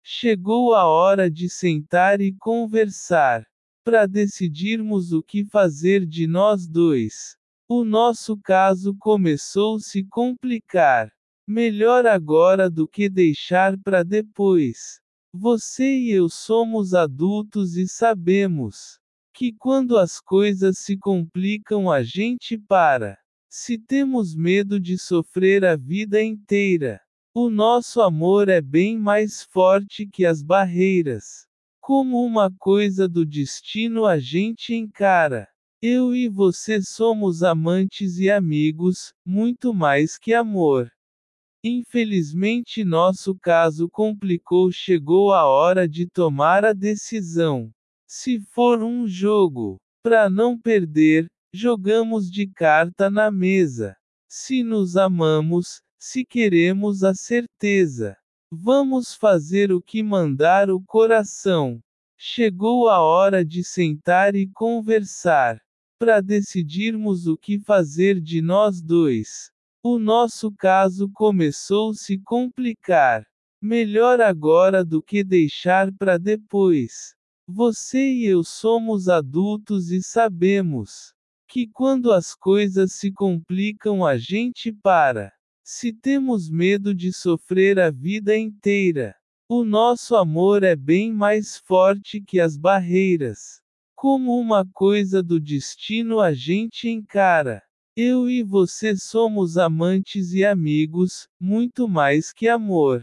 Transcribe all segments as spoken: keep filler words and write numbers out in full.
Chegou a hora de sentar e conversar, para decidirmos o que fazer de nós dois. O nosso caso começou a se complicar. Melhor agora do que deixar para depois. Você e eu somos adultos e sabemos que quando as coisas se complicam a gente para. Se temos medo de sofrer a vida inteira, o nosso amor é bem mais forte que as barreiras. Como uma coisa do destino a gente encara. Eu e você somos amantes e amigos, muito mais que amor. Infelizmente nosso caso complicou, chegou a hora de tomar a decisão. Se for um jogo, para não perder, jogamos de carta na mesa. Se nos amamos, se queremos a certeza, vamos fazer o que mandar o coração. Chegou a hora de sentar e conversar, para decidirmos o que fazer de nós dois. O nosso caso começou a se complicar. Melhor agora do que deixar para depois. Você e eu somos adultos e sabemos que quando as coisas se complicam a gente para. Se temos medo de sofrer a vida inteira, o nosso amor é bem mais forte que as barreiras. Como uma coisa do destino a gente encara. Eu e você somos amantes e amigos, muito mais que amor.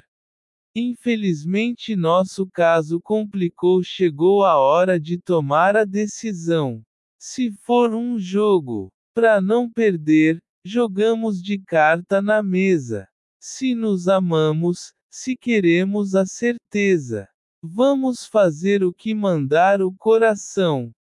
Infelizmente nosso caso complicou, chegou a hora de tomar a decisão. Se for um jogo, para não perder, jogamos de carta na mesa. Se nos amamos, se queremos a certeza, vamos fazer o que mandar o coração.